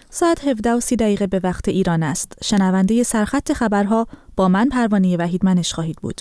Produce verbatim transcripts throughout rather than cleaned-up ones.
ساعت هفده و سی دقیقه به وقت ایران است. شنونده سرخط خبرها با من پروانه وحیدمنش خواهید بود.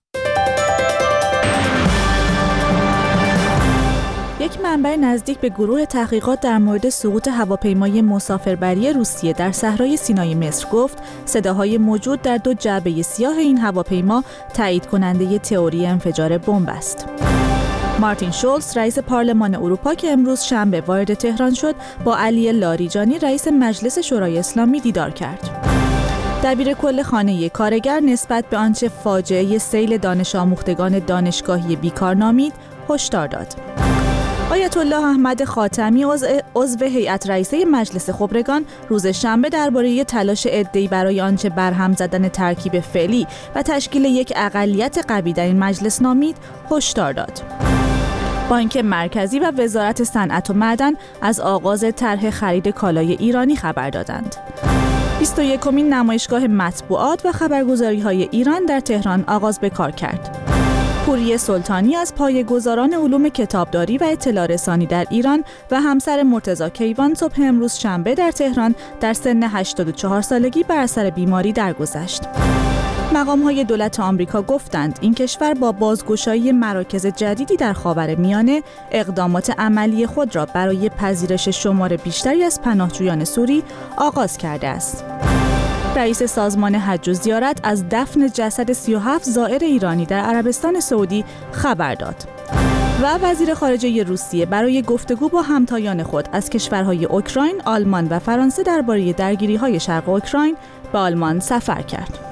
یک منبع نزدیک به گروه تحقیقات در مورد سقوط هواپیمای مسافربری روسیه در صحرای سینای مصر گفت صداهای موجود در دو جعبه سیاه این هواپیما تایید کننده تئوری انفجار بمب است. مارتین شولز رئیس پارلمان اروپا که امروز شنبه وارد تهران شد با علی لاریجانی رئیس مجلس شورای اسلامی دیدار کرد. دبیر کل خانه کارگر نسبت به آنچه فاجعه سیل دانش آموختگان دانشگاهی بیکار نامید هشدار داد. آیت الله احمد خاتمی عضو هیئت رئیسه مجلس خبرگان روز شنبه درباره تلاش عده‌ای برای آنچه برهم زدن ترکیب فعلی و تشکیل یک اقلیت قوی در این مجلس نامید هشدار داد. بانک مرکزی و وزارت صنعت و معدن از آغاز طرح خرید کالای ایرانی خبر دادند. بیست و یکمین نمایشگاه مطبوعات و خبرگزاری‌های ایران در تهران آغاز به کار کرد. پوری سلطانی از پایه‌گذاران علوم کتابداری و اطلاع رسانی در ایران و همسر مرتضی کیوان صبح امروز شنبه در تهران در سن هشتاد و چهار سالگی بر اثر بیماری درگذشت. مقام‌های دولت آمریکا گفتند این کشور با بازگشایی مراکز جدیدی در خاورمیانه اقدامات عملی خود را برای پذیرش شمار بیشتری از پناهجویان سوری آغاز کرده است. رئیس سازمان حج و زیارت از دفن جسد سی و هفت زائر ایرانی در عربستان سعودی خبر داد. و وزیر خارجه روسیه برای گفتگو با همتایان خود از کشورهای اوکراین، آلمان و فرانسه درباره درگیری‌های شرق اوکراین به آلمان سفر کرد.